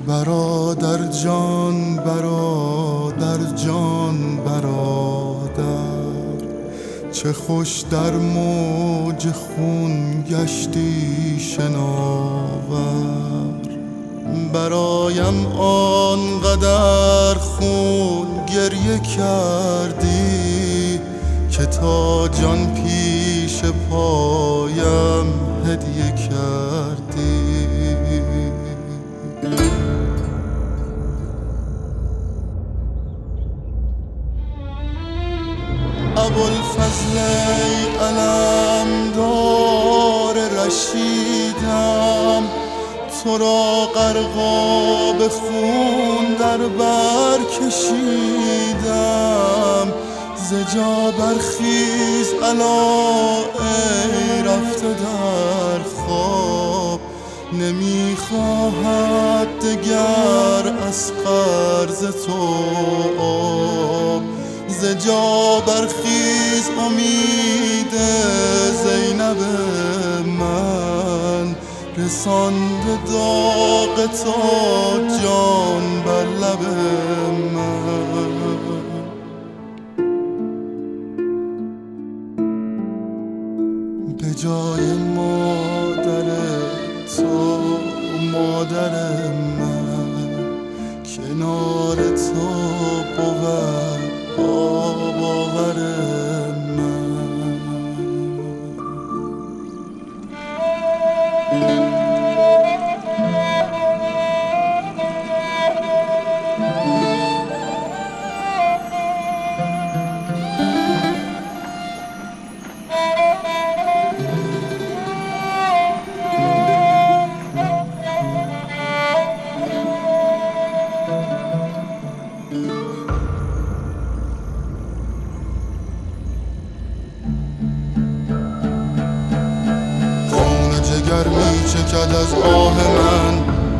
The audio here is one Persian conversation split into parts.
برادر جان برادر جان برادر، چه خوش در موج خون گشتی شناور. برایم آنقدر خون گریه کردی که تا جان پیش پایم هدیه کردی. ابوالفضل علمدار رشیدم، تو را غرقاب خون در بر کشیدم. ز جا برخیز الا ای رفته در خواب، نمیخواهد دگر اصغر ز تو آب. ز جا برخیز امید زینب من، رسانده داغ تا جان بر لب من. به جای مادر تو مادر من، کنار تو بود باور من. جگر می چکد از آه من،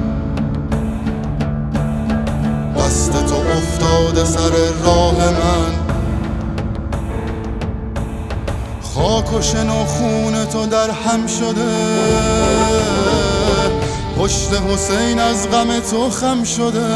دست تو افتاده سر راه من. خاک و شن و خون تو در هم شده، پشت حسین از غم تو خم شده.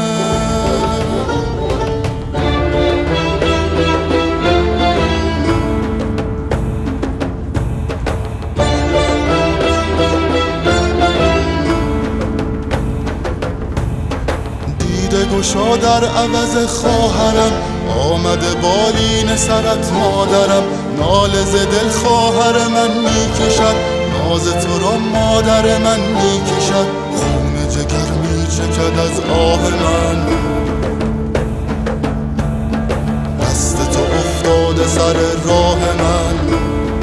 گشا در عوض خواهرم، آمده بالین سرت مادرم. ناله ز دل خواهر من میکشد، ناز تو را مادر من میکشد. خون جگر میچکد از آه من، دست تو افتاده سر راه من.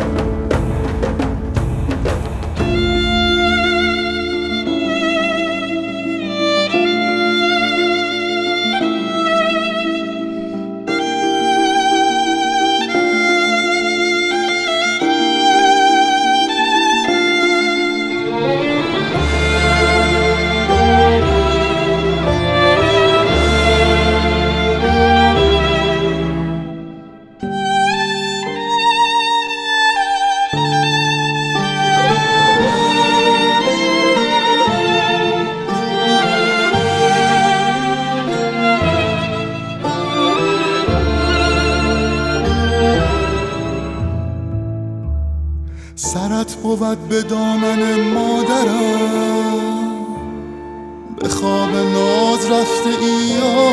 سرت بود به دامن مادرم، به خواب ناز رفته ای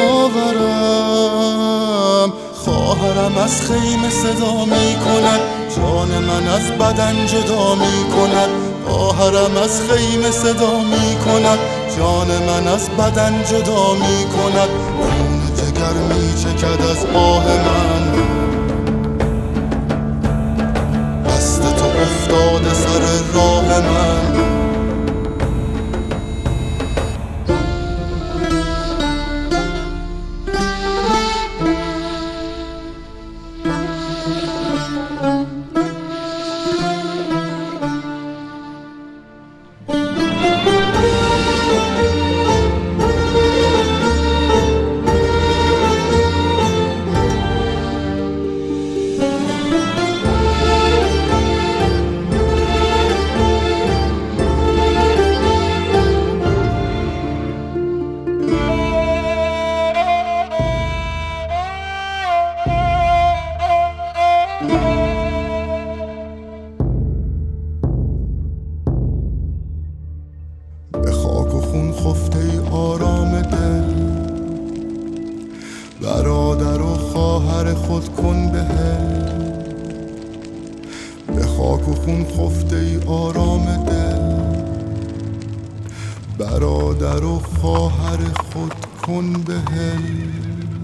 آورم. خواهرم از خیمه صدا می کند، جان من از بدن جدا می کند. خواهرم از خیمه صدا می کند، جان من از بدن جدا می کند. خون جگر می چکد از آه من، افتاده سر راه من. خفته ای آرام دل. برادر و خواهر خود کن بهل، به خاک و خون خفته ای آرام دل. برادر و خواهر خود کن بهل.